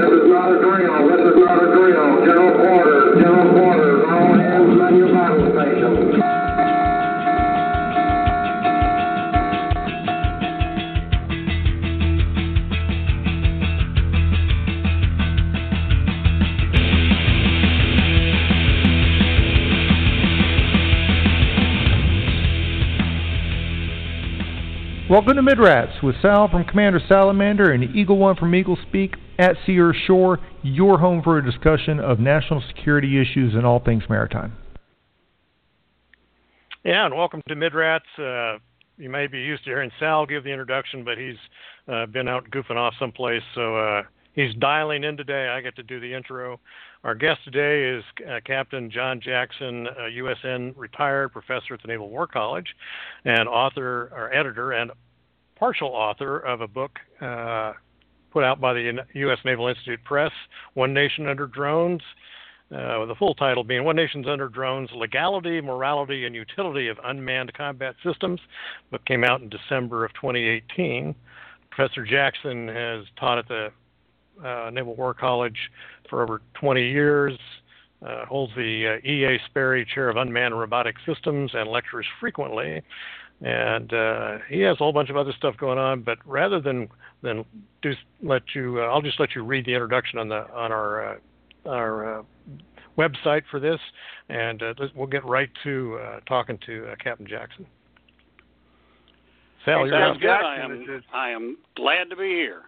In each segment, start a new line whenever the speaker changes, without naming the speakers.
This is not a drill. This is not a drill. General quarters. General quarters. All hands on your battle stations.
Welcome to Midrats with Sal from Commander Salamander and Eagle One from Eagle Speak at Sea or Shore, your home for a discussion of national security issues and all things maritime.
Yeah, and welcome to Midrats. You may be used to hearing Sal give the introduction, but he's been out goofing off someplace, so he's dialing in today. I get to do the intro. Our guest today is Captain John Jackson, USN retired professor at the Naval War College, and author or editor and partial author of a book put out by the U.S. Naval Institute Press, One Nation Under Drones, with the full title being One Nation Under Drones, Legality, Morality, and Utility of Unmanned Combat Systems. The book came out in December of 2018. Professor Jackson has taught at the Naval War College for over 20 years, holds the E.A. Sperry Chair of Unmanned Robotic Systems, and lectures frequently. And he has a whole bunch of other stuff going on. But rather than let you, I'll just let you read the introduction on our website for this, and we'll get right to talking to Captain Jackson. Sal, you're
sounds
up.
good. I am glad to be here.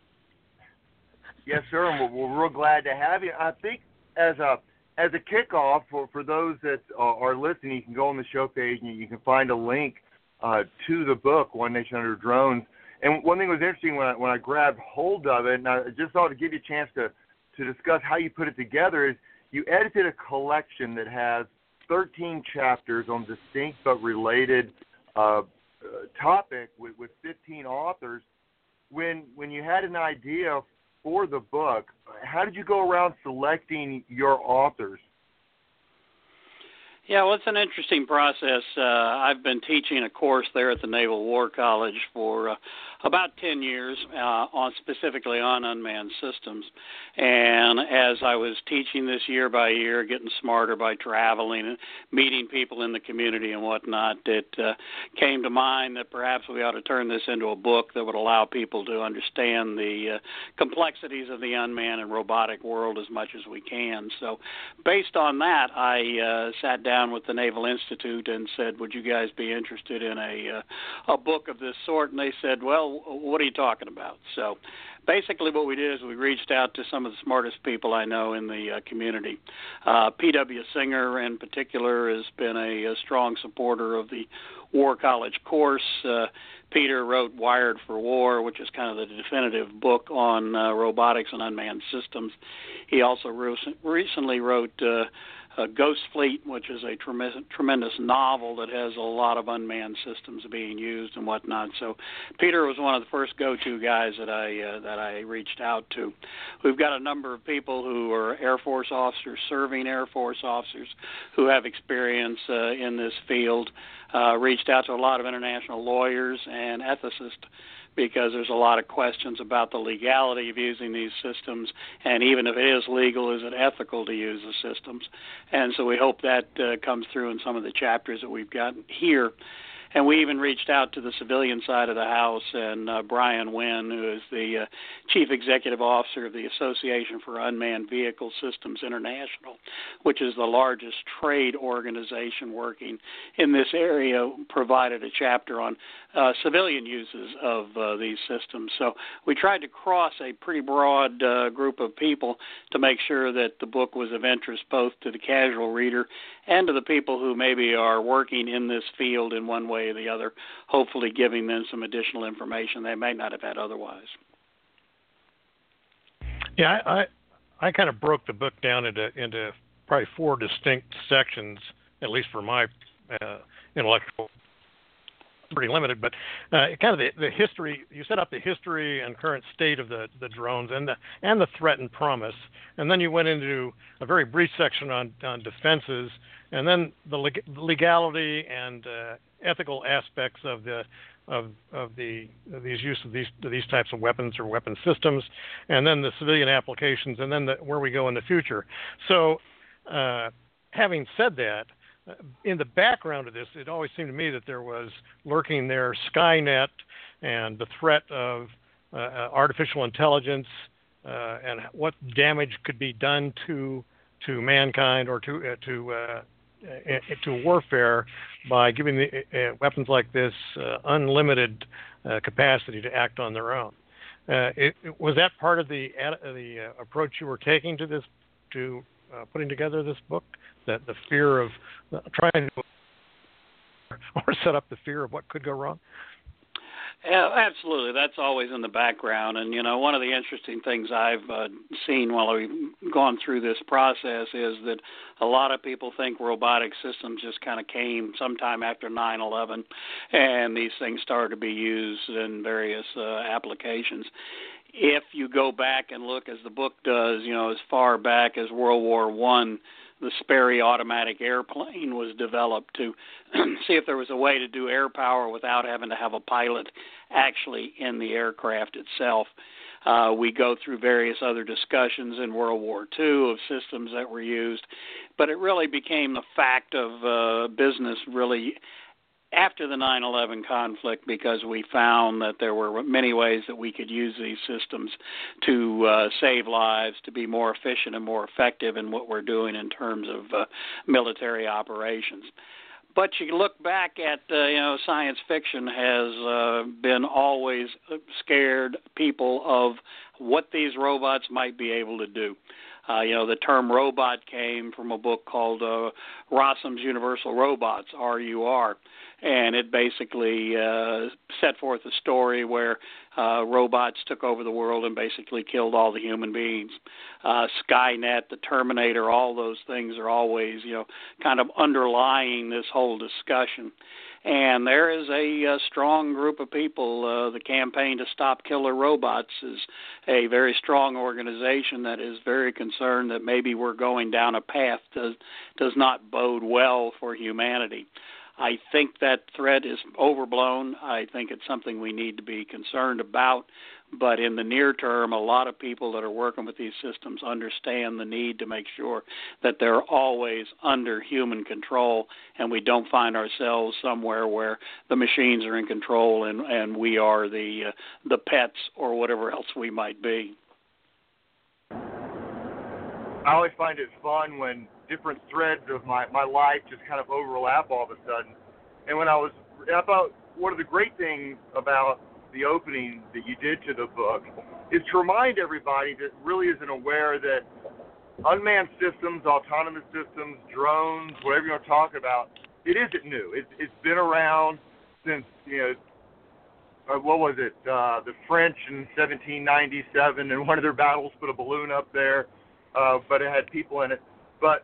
Yes, sir, and we're real glad to have you. I think as a kickoff for those that are listening, you can go on the show page and you can find a link to the book, One Nation Under Drones. And one thing that was interesting when I grabbed hold of it, and I just thought to give you a chance to discuss how you put it together, is you edited a collection that has 13 chapters on distinct but related topic with 15 authors. When you had an idea for the book, how did you go around selecting your authors?
Yeah, well, it's an interesting process. I've been teaching a course there at the Naval War College for about 10 years, specifically on unmanned systems. And as I was teaching this year by year, getting smarter by traveling and meeting people in the community and whatnot, it came to mind that perhaps we ought to turn this into a book that would allow people to understand the complexities of the unmanned and robotic world as much as we can. So based on that, I sat down with the Naval Institute and said, would you guys be interested in a book of this sort? And they said, well, what are you talking about? So basically what we did is we reached out to some of the smartest people I know in the community. P.W. Singer in particular has been a strong supporter of the War College course. Peter wrote Wired for War, which is kind of the definitive book on robotics and unmanned systems. He also recently wrote Ghost Fleet, which is a tremendous novel that has a lot of unmanned systems being used and whatnot. So Peter was one of the first go-to guys that I reached out to. We've got a number of people who are Air Force officers, serving Air Force officers who have experience in this field. Reached out to a lot of international lawyers and ethicists, because there's a lot of questions about the legality of using these systems, and even if it is legal, is it ethical to use the systems? And so we hope that comes through in some of the chapters that we've got here. And we even reached out to the civilian side of the house, and Brian Wynn, who is the Chief Executive Officer of the Association for Unmanned Vehicle Systems International, which is the largest trade organization working in this area, provided a chapter on civilian uses of these systems. So we tried to cross a pretty broad group of people to make sure that the book was of interest both to the casual reader and to the people who maybe are working in this field in one way or the other, hopefully giving them some additional information they may not have had otherwise.
Yeah, I kind of broke the book down into probably 4 distinct sections, at least for my intellectual, pretty limited, but kind of the history. You set up the history and current state of the drones and the threat and promise, and then you went into a very brief section on defenses, and then the legality and ethical aspects of the these use of these types of weapons or weapon systems, and then the civilian applications, and then where we go in the future. So, having said that, in the background of this, it always seemed to me that there was lurking there Skynet and the threat of artificial intelligence and what damage could be done to mankind or to warfare by giving the weapons like this unlimited capacity to act on their own. Was that part of the approach you were taking to this, to putting together this book? That the fear of trying to or set up the fear of what could go wrong?
Yeah, absolutely. That's always in the background. And, one of the interesting things I've seen while we've gone through this process is that a lot of people think robotic systems just kind of came sometime after 9/11, and these things started to be used in various applications. If you go back and look, as the book does, as far back as World War I, the Sperry automatic airplane was developed to see if there was a way to do air power without having to have a pilot actually in the aircraft itself. We go through various other discussions in World War II of systems that were used, but it really became the fact of business really after the 9/11 conflict, because we found that there were many ways that we could use these systems to save lives, to be more efficient and more effective in what we're doing in terms of military operations. But you look back at, science fiction has been always scared people of what these robots might be able to do. The term robot came from a book called Rossum's Universal Robots, RUR, and it basically set forth a story where robots took over the world and basically killed all the human beings. Skynet, the Terminator, all those things are always, kind of underlying this whole discussion. And there is a strong group of people. The Campaign to Stop Killer Robots is a very strong organization that is very concerned that maybe we're going down a path that does not bode well for humanity. I think that threat is overblown. I think it's something we need to be concerned about. But in the near term, a lot of people that are working with these systems understand the need to make sure that they're always under human control and we don't find ourselves somewhere where the machines are in control and we are the pets or whatever else we might be.
I always find it fun when different threads of my life just kind of overlap all of a sudden. And I thought one of the great things about the opening that you did to the book is to remind everybody that really isn't aware that unmanned systems, autonomous systems, drones, whatever you want to talk about, it isn't new. It's been around since, what was it, the French in 1797, and one of their battles put a balloon up there, but it had people in it. But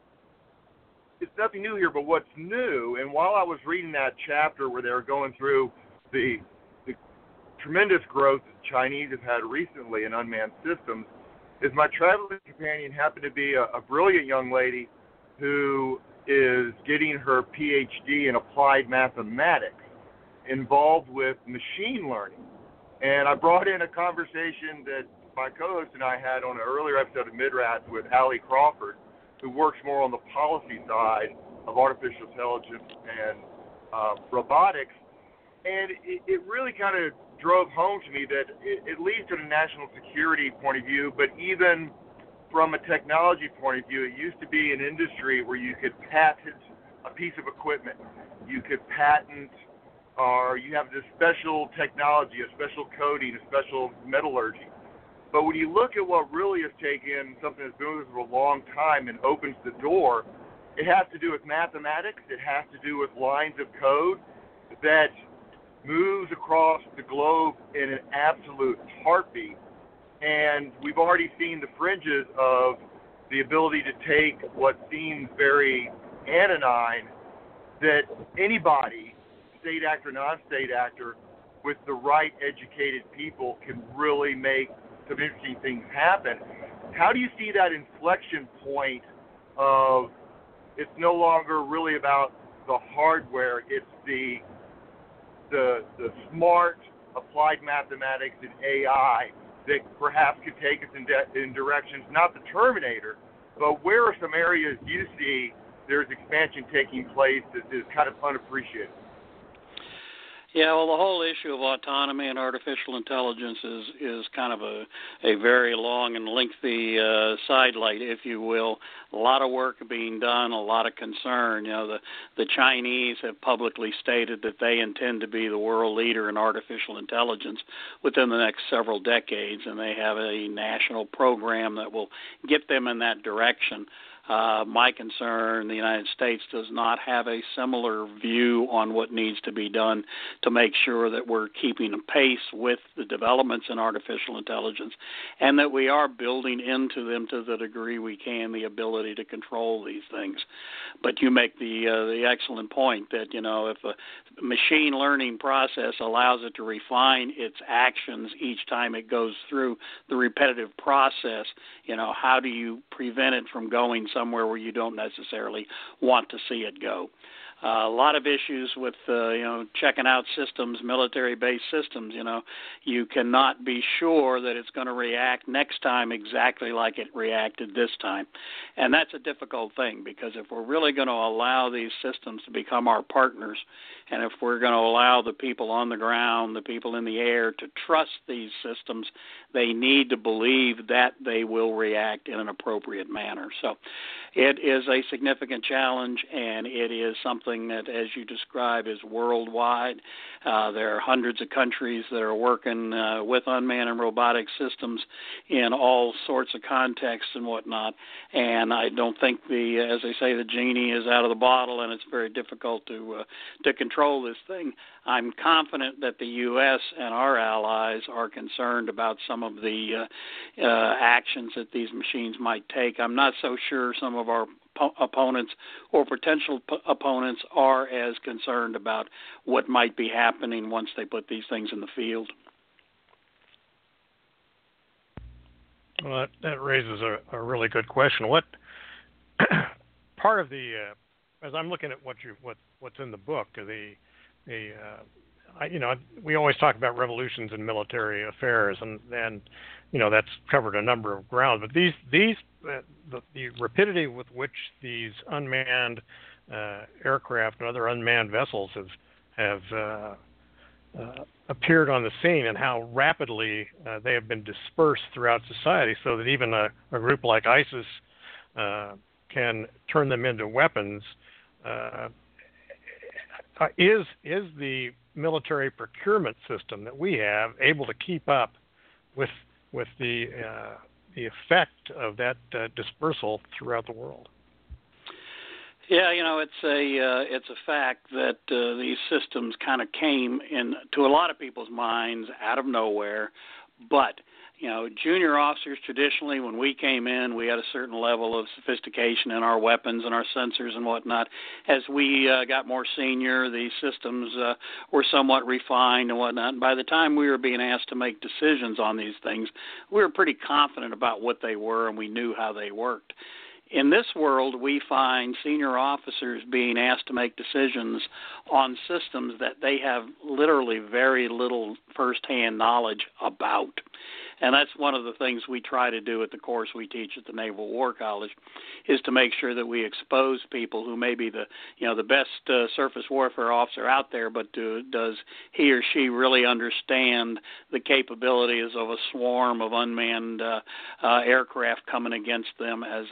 it's nothing new here, but what's new, and while I was reading that chapter where they were going through the tremendous growth that the Chinese have had recently in unmanned systems, is my traveling companion happened to be a brilliant young lady who is getting her PhD in applied mathematics involved with machine learning. And I brought in a conversation that my co-host and I had on an earlier episode of Midrats with Allie Crawford, who works more on the policy side of artificial intelligence and robotics. And it really kind of drove home to me that, at least from a national security point of view, but even from a technology point of view, it used to be an industry where you could patent a piece of equipment. You could patent, or you have this special technology, a special coating, a special metallurgy. But when you look at what really has taken something that's been with us for a long time and opens the door, it has to do with mathematics. It has to do with lines of code that moves across the globe in an absolute heartbeat. And we've already seen the fringes of the ability to take what seems very anodyne, that anybody, state actor, non-state actor, with the right educated people can really make some interesting things happen. How do you see that inflection point of it's no longer really about the hardware, it's the the smart applied mathematics and AI that perhaps could take us in directions, not the Terminator, but where are some areas you see there's expansion taking place that is kind of unappreciated?
Yeah, well, the whole issue of autonomy and artificial intelligence is kind of a very long and lengthy sidelight, if you will. A lot of work being done, a lot of concern. You know, the Chinese have publicly stated that they intend to be the world leader in artificial intelligence within the next several decades, and they have a national program that will get them in that direction. My concern, the United States does not have a similar view on what needs to be done to make sure that we're keeping pace with the developments in artificial intelligence and that we are building into them to the degree we can the ability to control these things. But you make the excellent point that, you know, if a machine learning process allows it to refine its actions each time it goes through the repetitive process, you know, how do you prevent it from going somewhere where you don't necessarily want to see it go? A lot of issues with, checking out systems, military-based systems. You know, you cannot be sure that it's going to react next time exactly like it reacted this time. And that's a difficult thing because if we're really going to allow these systems to become our partners, and if we're going to allow the people on the ground, the people in the air to trust these systems, they need to believe that they will react in an appropriate manner. So it is a significant challenge, and it is something that, as you describe, is worldwide. There are hundreds of countries that are working with unmanned and robotic systems in all sorts of contexts and whatnot. And I don't think as they say, the genie is out of the bottle, and it's very difficult to control this thing. I'm confident that the U.S. and our allies are concerned about some of the actions that these machines might take. I'm not so sure some of our opponents or potential opponents are as concerned about what might be happening once they put these things in the field.
Well, that raises a really good question. What part of the as I'm looking at what's in the book, we always talk about revolutions in military affairs, and that's covered a number of grounds. But the rapidity with which these unmanned aircraft and other unmanned vessels have appeared on the scene, and how rapidly they have been dispersed throughout society, so that even a group like ISIS can turn them into weapons. Is the military procurement system that we have able to keep up with the effect of that dispersal throughout the world?
Yeah, it's a fact that these systems kind of came to a lot of people's minds out of nowhere, but junior officers traditionally, when we came in, we had a certain level of sophistication in our weapons and our sensors and whatnot. As we got more senior, these systems were somewhat refined and whatnot. And by the time we were being asked to make decisions on these things, we were pretty confident about what they were and we knew how they worked. In this world, we find senior officers being asked to make decisions on systems that they have literally very little firsthand knowledge about. And that's one of the things we try to do at the course we teach at the Naval War College, is to make sure that we expose people who may be the best surface warfare officer out there, but does he or she really understand the capabilities of a swarm of unmanned aircraft coming against them as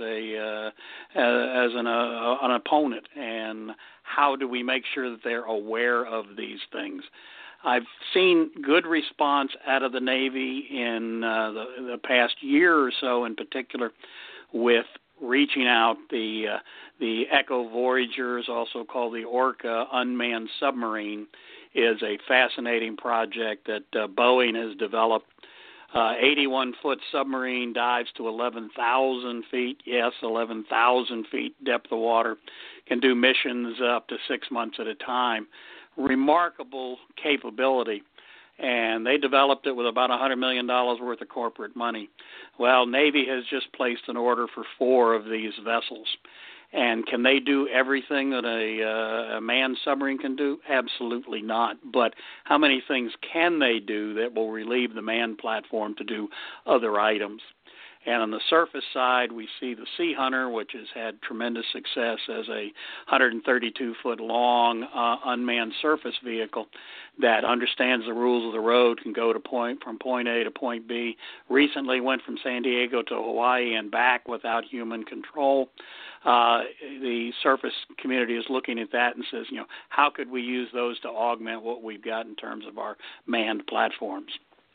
an opponent, and how do we make sure that they're aware of these things? I've seen good response out of the Navy in the past year or so, in particular, with reaching out. The Echo Voyager is also called the Orca unmanned submarine, is a fascinating project that Boeing has developed. 81-foot submarine, dives to 11,000 feet. Yes, 11,000 feet depth of water. Can do missions up to 6 months at a time. Remarkable capability, and they developed it with about $100 million worth of corporate money. Well, Navy has just placed an order for 4 of these vessels, And can they do everything that a manned submarine can do? Absolutely not. But how many things can they do that will relieve the manned platform to do other items? And on the surface side, we see the Sea Hunter, which has had tremendous success as a 132-foot long unmanned surface vehicle that understands the rules of the road, can go from point A to point B. Recently went from San Diego to Hawaii and back without human control. The surface community is looking at that and says, how could we use those to augment what we've got in terms of our manned platforms?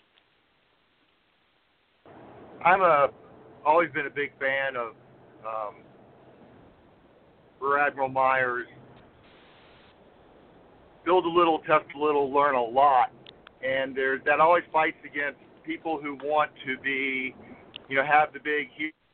I'm always been a big fan of Rear Admiral Myers. Build a little, test a little, learn a lot, and that always fights against people who want to be, have the big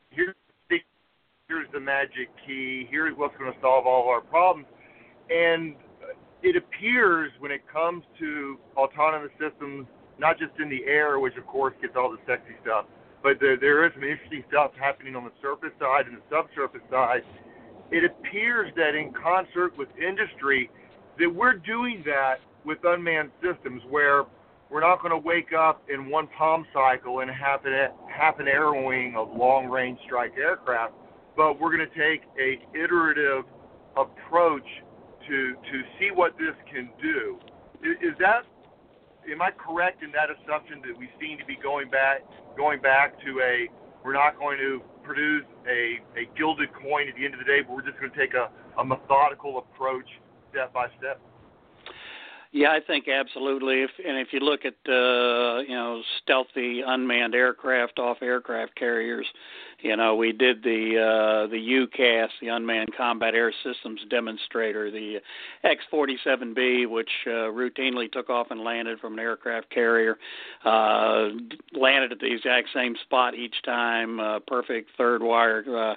here's the magic key, here's what's going to solve all our problems, and it appears when it comes to autonomous systems, not just in the air, which of course gets all the sexy stuff, but there is some interesting stuff happening on the surface side and the subsurface side. It appears that in concert with industry, that we're doing that with unmanned systems where we're not going to wake up in one palm cycle and have an arrowing of long-range strike aircraft, but we're going to take a iterative approach to see what this can do. Am I correct in that assumption that we seem to be going back to we're not going to produce a gilded coin at the end of the day, but we're just going to take a methodical approach step by step?
Yeah, I think absolutely. If you look at stealthy unmanned aircraft off aircraft carriers, we did the UCAS, the Unmanned Combat Air Systems Demonstrator, the X-47B, which routinely took off and landed from an aircraft carrier, landed at the exact same spot each time, perfect third wire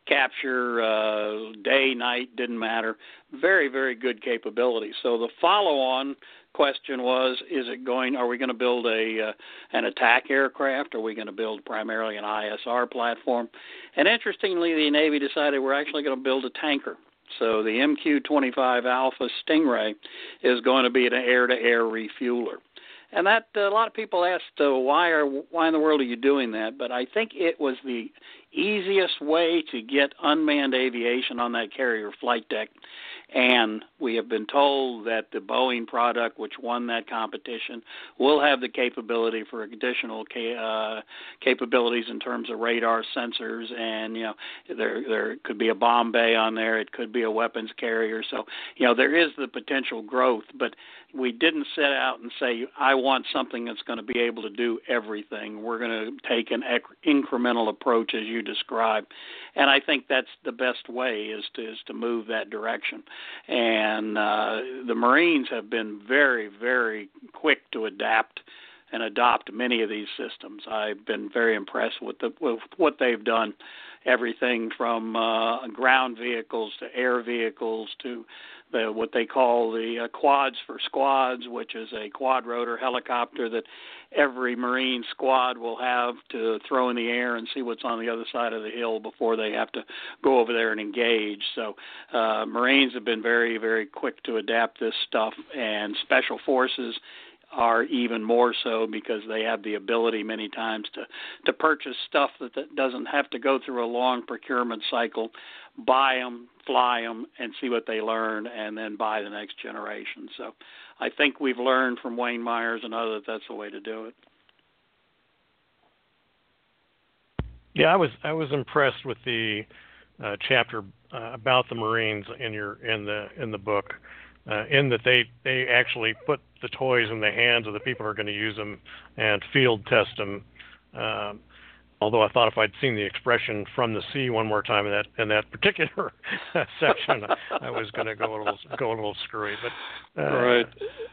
capture, day, night, didn't matter. Very, very good capability. So the follow-on question was, are we going to build an attack aircraft? Are we going to build primarily an ISR platform? And interestingly, the Navy decided we're actually going to build a tanker. So the MQ-25 Alpha Stingray is going to be an air-to-air refueler. And that a lot of people asked, why in the world are you doing that? But I think it was the easiest way to get unmanned aviation on that carrier flight deck. And we have been told that the Boeing product, which won that competition, will have the capability for additional capabilities in terms of radar sensors. And, there could be a bomb bay on there. It could be a weapons carrier. So, there is the potential growth. But we didn't set out and say, I want something that's going to be able to do everything. We're going to take an incremental approach, as you described. And I think that's the best way is to move that direction. And the Marines have been very, very quick to adapt and adopt many of these systems. I've been very impressed with what they've done, everything from ground vehicles to air vehicles to what they call the quads for squads, which is a quad-rotor helicopter that every Marine squad will have to throw in the air and see what's on the other side of the hill before they have to go over there and engage. So Marines have been very, very quick to adapt this stuff, and Special Forces are even more so because they have the ability many times to purchase stuff that doesn't have to go through a long procurement cycle, buy them, fly them, and see what they learn, and then buy the next generation. So I think we've learned from Wayne Myers and others that's the way to do it.
Yeah, I was impressed with the chapter about the Marines in the book. In that they actually put the toys in the hands of the people who are going to use them and field test them. Although I thought if I'd seen the expression "from the sea" one more time in that particular section, I was going to go a little screwy. But
right.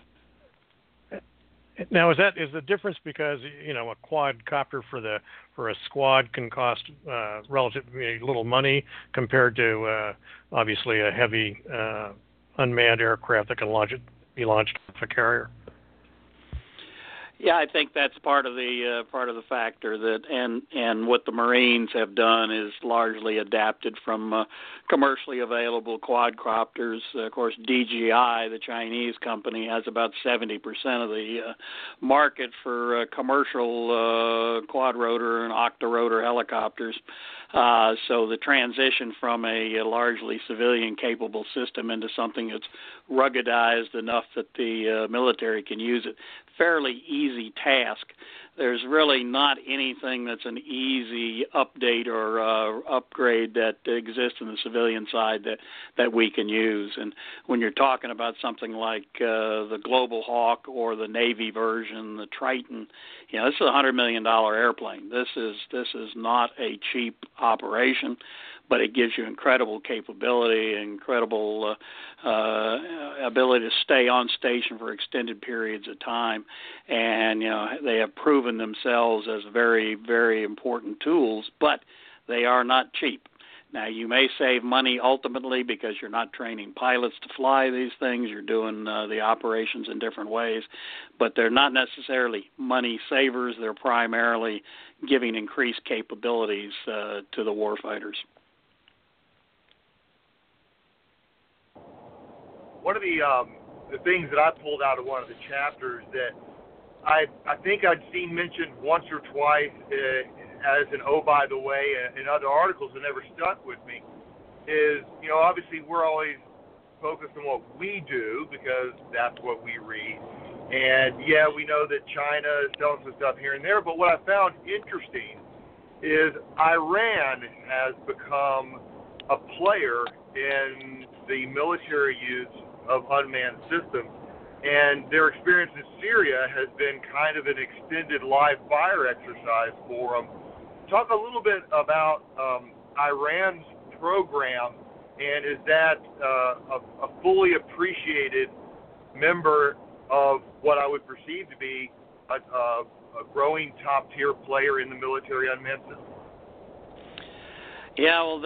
Now is the difference because a quadcopter for a squad can cost relatively little money compared to obviously a heavy unmanned aircraft that can be launched off a carrier?
Yeah, I think that's part of the factor that, and what the Marines have done is largely adapted from commercially available quadcopters. Of course, DJI, the Chinese company, has about 70% of the market for commercial quadrotor and octorotor helicopters. So the transition from a largely civilian-capable system into something that's ruggedized enough that the military can use it, fairly easy task. There's really not anything that's an easy update or upgrade that exists in the civilian side that we can use. And when you're talking about something like the Global Hawk or the Navy version, the Triton, this is a $100 million airplane. This is not a cheap operation, but it gives you incredible capability, incredible ability to stay on station for extended periods of time. And, they have proven themselves as very, very important tools, but they are not cheap. Now, you may save money ultimately because you're not training pilots to fly these things. You're doing the operations in different ways, but they're not necessarily money savers. They're primarily giving increased capabilities to the warfighters.
One of the things that I pulled out of one of the chapters that I think I'd seen mentioned once or twice as an oh, by the way, in other articles that never stuck with me is, obviously we're always focused on what we do because that's what we read. And, yeah, we know that China is selling some stuff here and there, but what I found interesting is Iran has become a player in the military use of unmanned systems. And their experience in Syria has been kind of an extended live fire exercise for them. Talk a little bit about Iran's program, and is that a fully appreciated member of what I would perceive to be a growing top-tier player in the military unmanned system?
Yeah, well,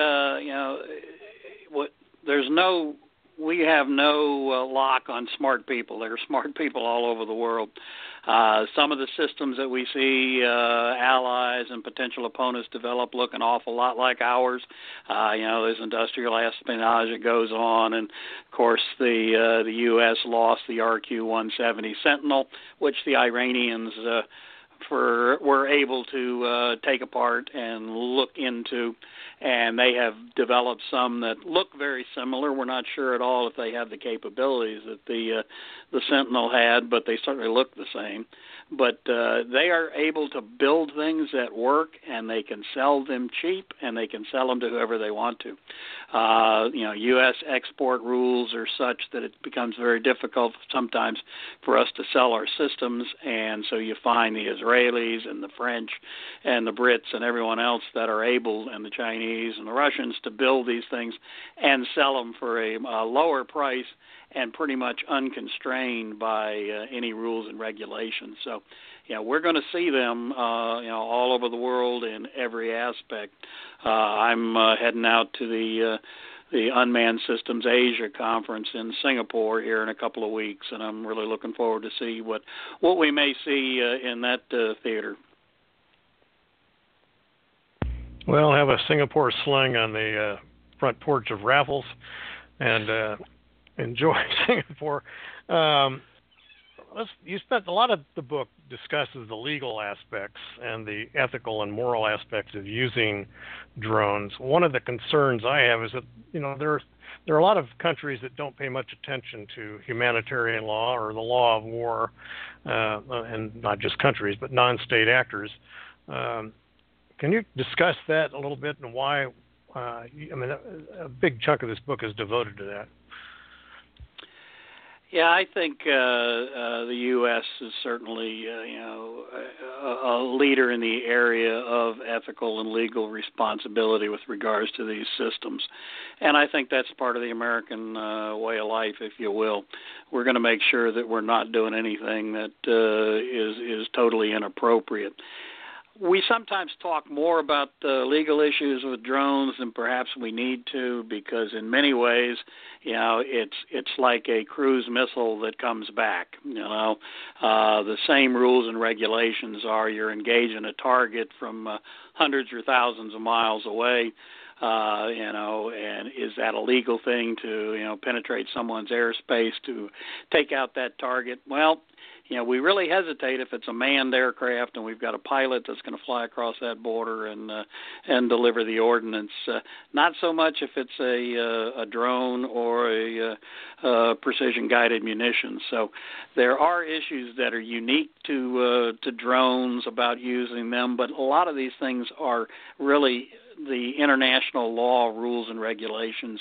we have no lock on smart people. There are smart people all over the world. Some of the systems that we see allies and potential opponents develop look an awful lot like ours. There's industrial espionage that goes on, and of course the U.S. lost the RQ-170 Sentinel, which the Iranians were able to take apart and look into, and they have developed some that look very similar. We're not sure at all if they have the capabilities that the Sentinel had, but they certainly look the same. But they are able to build things that work, and they can sell them cheap, and they can sell them to whoever they want to. U.S. export rules are such that it becomes very difficult sometimes for us to sell our systems, and so you find the Israelis and the French and the Brits and everyone else that are able, and the Chinese and the Russians, to build these things and sell them for a lower price and pretty much unconstrained by any rules and regulations. So, we're going to see them, all over the world in every aspect. I'm heading out to the Unmanned Systems Asia Conference in Singapore here in a couple of weeks, and I'm really looking forward to see what we may see in that theater.
Well, I have a Singapore sling on the front porch of Raffles, and enjoy Singapore. You spent a lot of the book discusses the legal aspects and the ethical and moral aspects of using drones. One of the concerns I have is that there are a lot of countries that don't pay much attention to humanitarian law or the law of war, and not just countries but non-state actors. Can you discuss that a little bit and why? A big chunk of this book is devoted to that.
Yeah, I think the U.S. is certainly, a leader in the area of ethical and legal responsibility with regards to these systems. And I think that's part of the American way of life, if you will. We're going to make sure that we're not doing anything that is totally inappropriate. We sometimes talk more about the legal issues with drones than perhaps we need to, because in many ways, it's like a cruise missile that comes back. The same rules and regulations are you're engaging a target from hundreds or thousands of miles away. And is that a legal thing to, penetrate someone's airspace to take out that target? Well, we really hesitate if it's a manned aircraft and we've got a pilot that's going to fly across that border and deliver the ordnance. Not so much if it's a drone or a precision-guided munitions. So there are issues that are unique to drones about using them, but a lot of these things are really the international law, rules, and regulations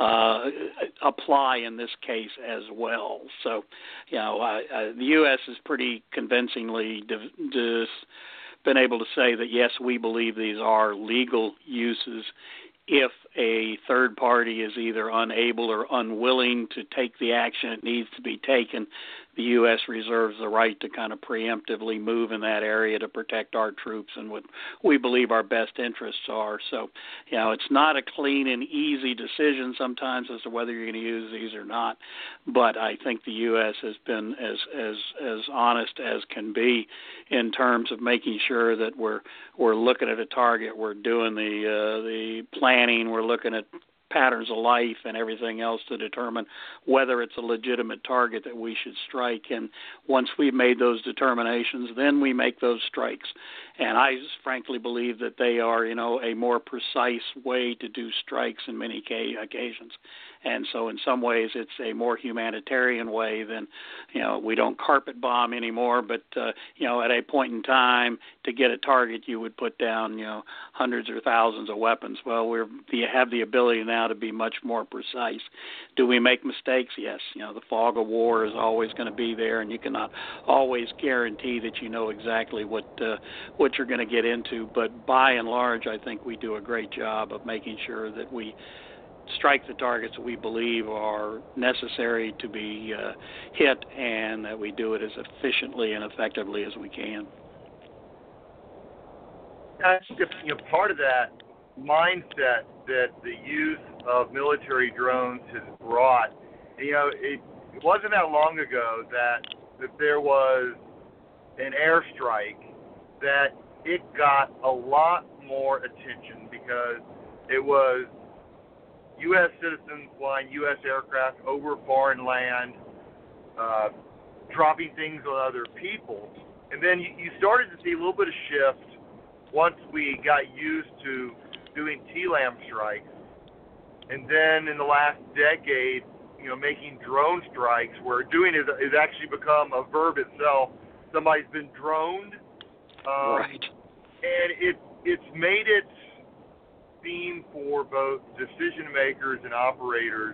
apply in this case as well. So, the U.S. has pretty convincingly been able to say that, yes, we believe these are legal uses if a third party is either unable or unwilling to take the action it needs to be taken. The U.S. reserves the right to kind of preemptively move in that area to protect our troops and what we believe our best interests are. So, it's not a clean and easy decision sometimes as to whether you're going to use these or not. But I think the U.S. has been as honest as can be in terms of making sure that we're looking at a target, we're doing the planning, we're looking at patterns of life and everything else to determine whether it's a legitimate target that we should strike. And once we've made those determinations, then we make those strikes. And I frankly believe that they are, a more precise way to do strikes in many occasions. And so in some ways it's a more humanitarian way than, we don't carpet bomb anymore, but, at a point in time to get a target you would put down, hundreds or thousands of weapons. Well, we have the ability now to be much more precise. Do we make mistakes? Yes. The fog of war is always going to be there, and you cannot always guarantee that you know exactly what you're going to get into. But by and large, I think we do a great job of making sure that we strike the targets that we believe are necessary to be hit, and that we do it as efficiently and effectively as we can.
That's part of that mindset that the use of military drones has brought. It wasn't that long ago that there was an airstrike that it got a lot more attention because it was U.S. citizens flying U.S. aircraft over foreign land, dropping things on other people. And then you started to see a little bit of shift once we got used to doing TLAM strikes. And then in the last decade, making drone strikes, where doing it is actually become a verb itself. Somebody's been droned.
Right.
And it's made it seem for both decision makers and operators,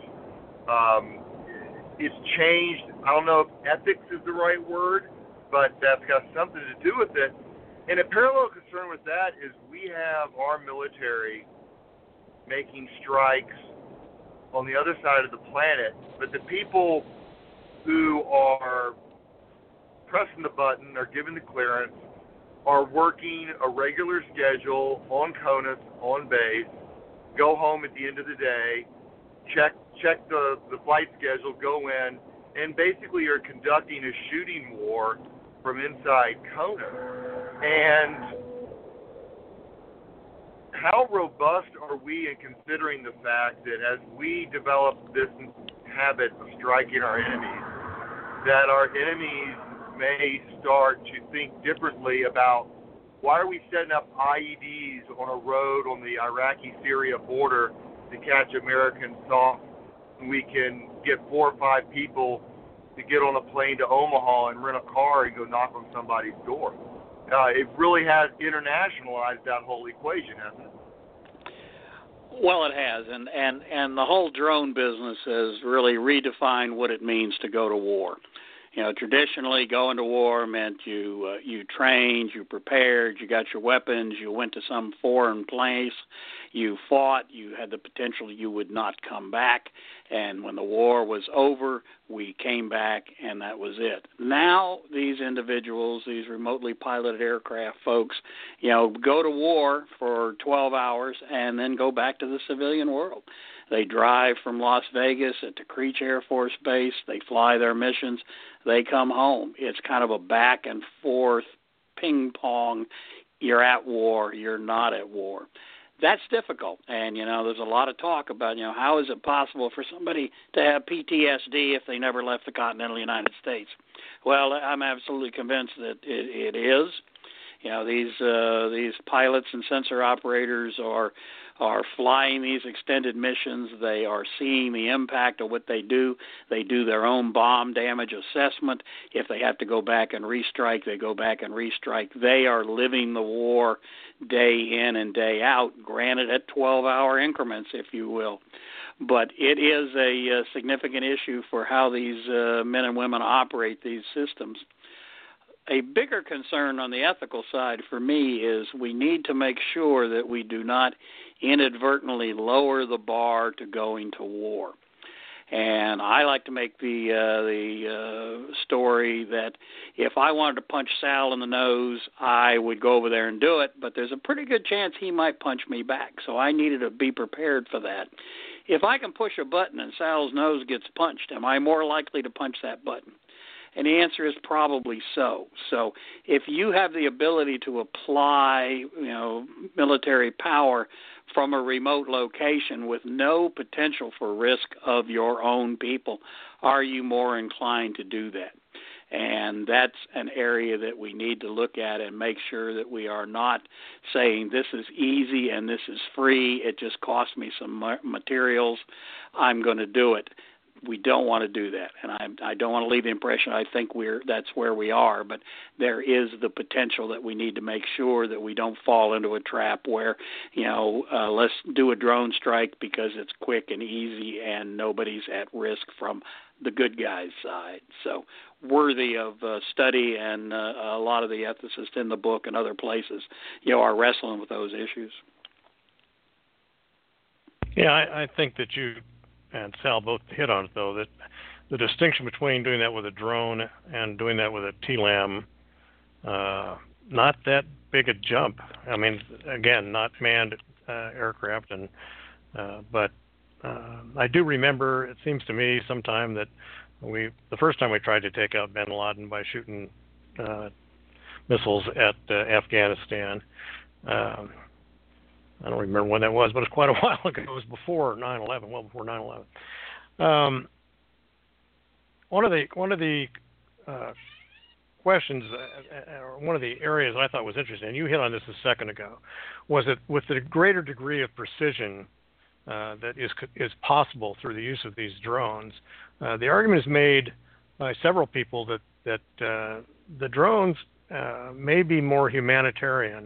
it's changed. I don't know if ethics is the right word, but that's got something to do with it. And a parallel concern with that is we have our military making strikes on the other side of the planet, but the people who are pressing the button or giving the clearance are working a regular schedule on CONUS, on base, go home at the end of the day, check the flight schedule, go in, and basically are conducting a shooting war from inside CONUS. And how robust are we in considering the fact that as we develop this habit of striking our enemies, that our enemies may start to think differently about why are we setting up IEDs on a road on the Iraqi-Syria border to catch American soft, and we can get 4 or 5 people to get on a plane to Omaha and rent a car and go knock on somebody's door. It really has internationalized that whole equation, hasn't it?
Well, it has, and the whole drone business has really redefined what it means to go to war. Traditionally going to war meant you trained, you prepared, you got your weapons, you went to some foreign place, you fought, you had the potential you would not come back, and when the war was over, we came back, and that was it. Now these individuals, these remotely piloted aircraft folks, go to war for 12 hours and then go back to the civilian world. They drive from Las Vegas to Creech Air Force Base. They fly their missions. They come home. It's kind of a back and forth ping pong. You're at war. You're not at war. That's difficult. And, there's a lot of talk about, how is it possible for somebody to have PTSD if they never left the continental United States? Well, I'm absolutely convinced that it is. These pilots and sensor operators are flying these extended missions. They are seeing the impact of what they do. They do their own bomb damage assessment. If they have to go back and restrike, they go back and restrike. They are living the war day in and day out, granted at 12-hour increments, if you will. But it is a significant issue for how these men and women operate these systems. A bigger concern on the ethical side for me is we need to make sure that we do not inadvertently lower the bar to going to war. And I like to make the story that if I wanted to punch Sal in the nose, I would go over there and do it, but there's a pretty good chance he might punch me back, so I needed to be prepared for that. If I can push a button and Sal's nose gets punched, am I more likely to punch that button? And the answer is probably so. So if you have the ability to apply, military power from a remote location with no potential for risk of your own people, are you more inclined to do that? And that's an area that we need to look at and make sure that we are not saying this is easy and this is free, it just cost me some materials, I'm going to do it. We don't want to do that, and I don't want to leave the impression I think that's where we are, but there is the potential that we need to make sure that we don't fall into a trap where, let's do a drone strike because it's quick and easy and nobody's at risk from the good guys' side. So worthy of study, and a lot of the ethicists in the book and other places, are wrestling with those issues.
Yeah, I think that you and Sal both hit on it, though, that the distinction between doing that with a drone and doing that with a TLAM, not that big a jump. I mean, again, not manned aircraft, but I do remember, it seems to me sometime that the first time we tried to take out bin Laden by shooting missiles at Afghanistan, I don't remember when that was, but it's quite a while ago. It was before 9/11, well before 9/11. One of the questions, or one of the areas I thought was interesting, and you hit on this a second ago, was that with the greater degree of precision that is possible through the use of these drones, the argument is made by several people that the drones may be more humanitarian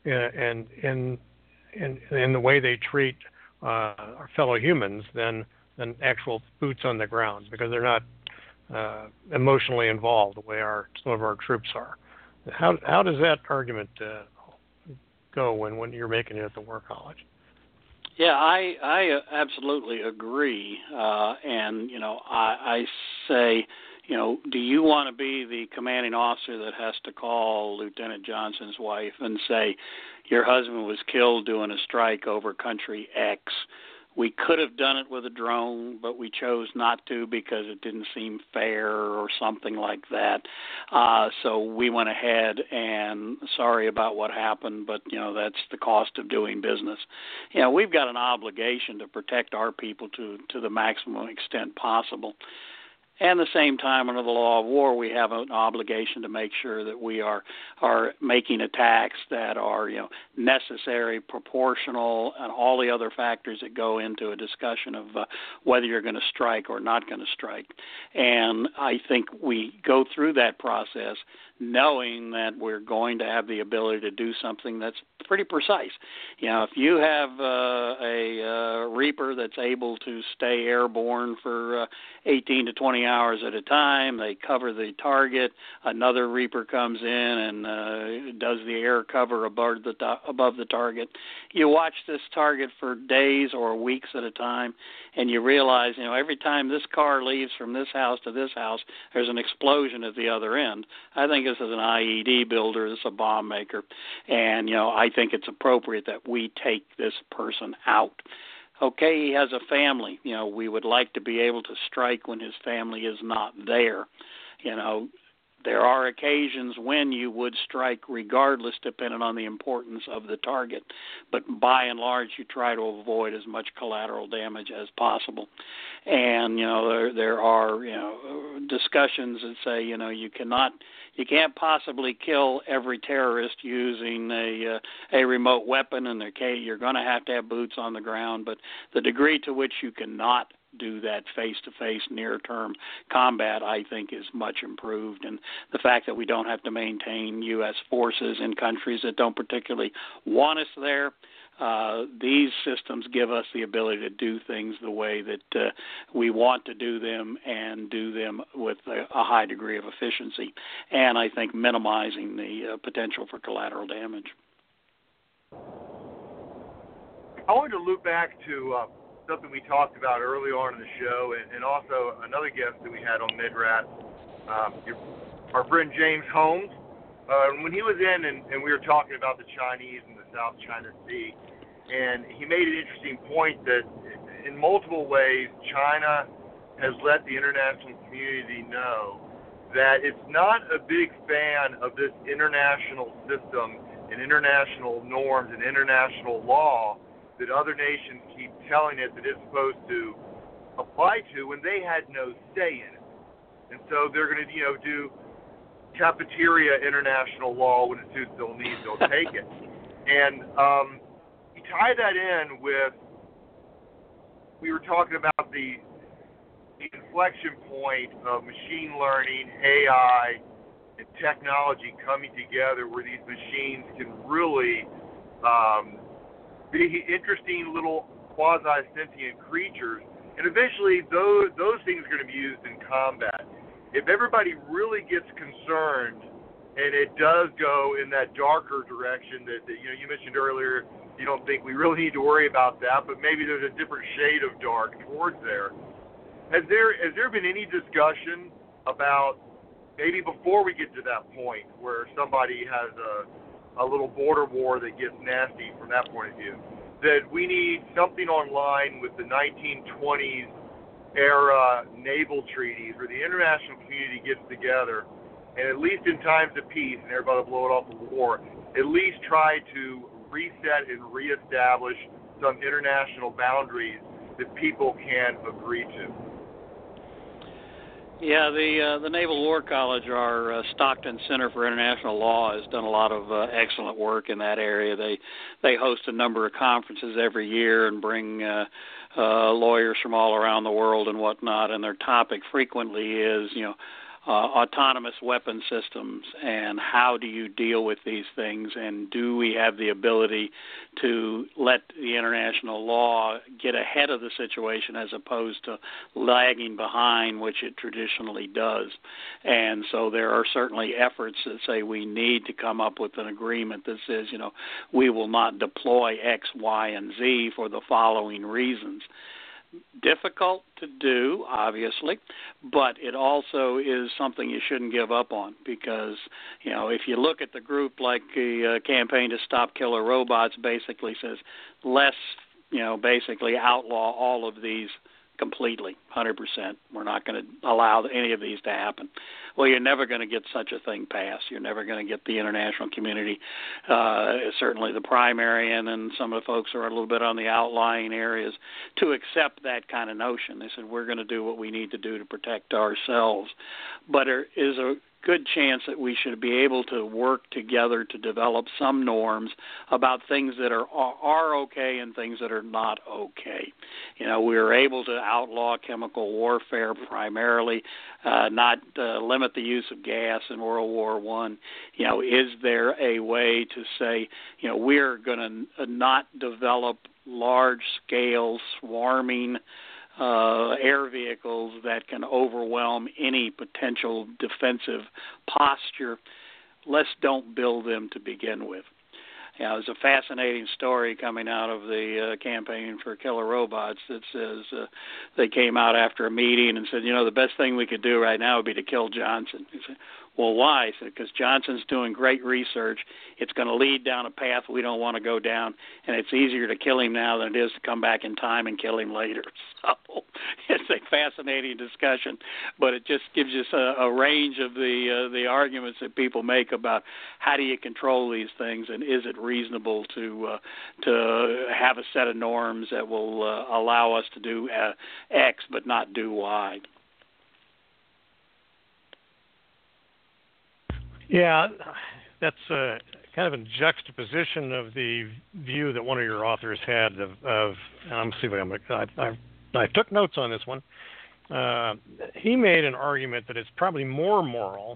in the way they treat our fellow humans than actual boots on the ground, because they're not emotionally involved the way some of our troops are. How does that argument go when you're making it at the War College?
Yeah, I absolutely agree, and I say, do you want to be the commanding officer that has to call Lieutenant Johnson's wife and say, your husband was killed doing a strike over country X? We could have done it with a drone, but we chose not to because it didn't seem fair or something like that. So we went ahead, and sorry about what happened, but, that's the cost of doing business. We've got an obligation to protect our people to the maximum extent possible. And at the same time, under the law of war, we have an obligation to make sure that we are making attacks that are, necessary, proportional, and all the other factors that go into a discussion of whether you're going to strike or not going to strike. And I think we go through that process knowing that we're going to have the ability to do something that's pretty precise. If you have a Reaper that's able to stay airborne for 18 to 20 hours at a time, they cover the target, another Reaper comes in and does the air cover above the target. You watch this target for days or weeks at a time, and you realize, every time this car leaves from this house to this house, there's an explosion at the other end. I think this is an IED builder, this is a bomb maker, and, I think it's appropriate that we take this person out. Okay, he has a family. We would like to be able to strike when his family is not there. There are occasions when you would strike regardless, depending on the importance of the target. But by and large, you try to avoid as much collateral damage as possible. And, there are, discussions that say, you can't possibly kill every terrorist using a remote weapon, and you're going to have boots on the ground. But the degree to which you cannot do that face-to-face near-term combat, I think, is much improved. And the fact that we don't have to maintain U.S. forces in countries that don't particularly want us there, these systems give us the ability to do things the way that we want to do them and do them with a high degree of efficiency, and I think minimizing the potential for collateral damage.
I wanted to loop back to something we talked about early on in the show, and also another guest that we had on MidRat, our friend James Holmes. When he was in and we were talking about the Chinese and the South China Sea, and he made an interesting point that in multiple ways China has let the international community know that it's not a big fan of this international system and international norms and international law that other nations keep telling it that it's supposed to apply to when they had no say in it. And so they're going to, do cafeteria international law when it suits their needs, they'll take it. And you tie that in with, we were talking about the inflection point of machine learning, AI, and technology coming together where these machines can really be interesting little quasi-sentient creatures, and eventually those things are going to be used in combat. If everybody really gets concerned, and it does go in that darker direction that you mentioned earlier, you don't think we really need to worry about that, but maybe there's a different shade of dark towards there. Has there been any discussion about maybe before we get to that point where somebody has a little border war that gets nasty from that point of view, that we need something online with the 1920s era naval treaties where the international community gets together and at least in times of peace, and everybody will blow it off the war, at least try to reset and reestablish some international boundaries that people can agree to?
Yeah, the Naval War College, our Stockton Center for International Law, has done a lot of excellent work in that area. They host a number of conferences every year and bring lawyers from all around the world and whatnot. And their topic frequently is, autonomous weapon systems and how do you deal with these things, and do we have the ability to let the international law get ahead of the situation as opposed to lagging behind, which it traditionally does. And so there are certainly efforts that say we need to come up with an agreement that says, we will not deploy X, Y, and Z for the following reasons. Difficult to do, obviously, but it also is something you shouldn't give up on, because, if you look at the group like the Campaign to Stop Killer Robots basically says, let's, basically outlaw all of these completely, 100%. We're not going to allow any of these to happen. Well, you're never going to get such a thing passed. You're never going to get the international community, certainly the primary, and then some of the folks who are a little bit on the outlying areas, to accept that kind of notion. They said, we're going to do what we need to do to protect ourselves. But there is a good chance that we should be able to work together to develop some norms about things that are okay and things that are not okay. We were able to outlaw chemical warfare primarily, not limit the use of gas in World War I. Is there a way to say, we're going to not develop large-scale swarming air vehicles that can overwhelm any potential defensive posture? Let's don't build them to begin with. There's a fascinating story coming out of the campaign for killer robots that says they came out after a meeting and said, the best thing we could do right now would be to kill Johnson. He said, well, why? He said, because Johnson's doing great research. It's going to lead down a path we don't want to go down, and it's easier to kill him now than it is to come back in time and kill him later. So it's a fascinating discussion, but it just gives us a range of the arguments that people make about how do you control these things, and is it reasonable to have a set of norms that will allow us to do X but not do Y.
Yeah, that's kind of in juxtaposition of the view that one of your authors had of I'm see if I took notes on this one. He made an argument that it's probably more moral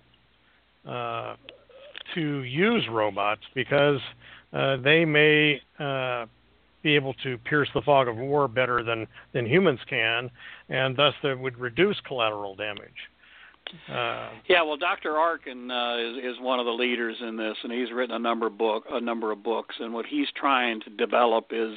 to use robots because they may be able to pierce the fog of war better than humans can, and thus they would reduce collateral damage.
Well, Dr. Arkin is one of the leaders in this, and he's written a number of books. And what he's trying to develop is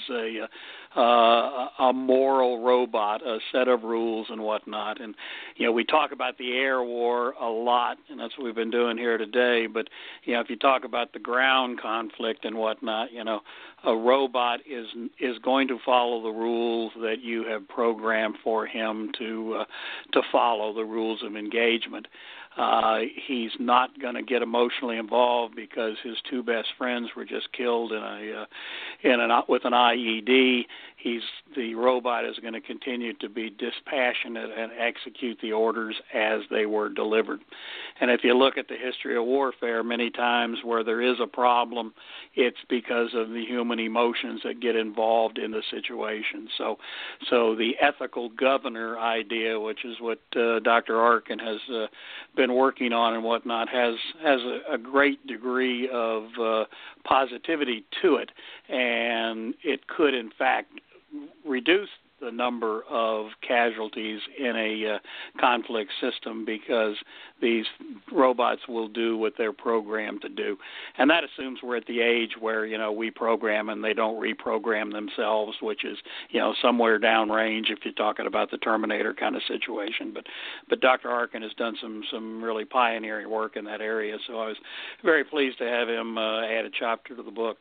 a moral robot, a set of rules and whatnot. And we talk about the air war a lot, and that's what we've been doing here today. But if you talk about the ground conflict and whatnot, a robot is going to follow the rules that you have programmed for him to follow, the rules of engagement. He's not going to get emotionally involved because his two best friends were just killed with an IED. The robot is going to continue to be dispassionate and execute the orders as they were delivered. And if you look at the history of warfare, many times where there is a problem, it's because of the human emotions that get involved in the situation. So the ethical governor idea, which is what Dr. Arkin has been working on and whatnot, has a great degree of positivity to it, and it could in fact reduce the number of casualties in a conflict system because these robots will do what they're programmed to do. And that assumes we're at the age where, we program and they don't reprogram themselves, which is, somewhere downrange if you're talking about the Terminator kind of situation. But Dr. Arkin has done some really pioneering work in that area, so I was very pleased to have him add a chapter to the book.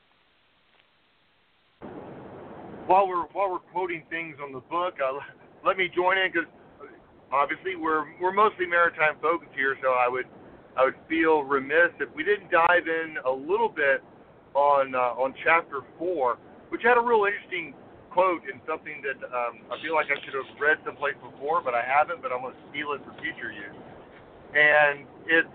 While we're quoting things on the book, let me join in because obviously we're mostly maritime focused here. So I would feel remiss if we didn't dive in a little bit on chapter 4, which had a real interesting quote and something that I feel like I should have read someplace before, but I haven't. But I'm going to steal it for future use. And it's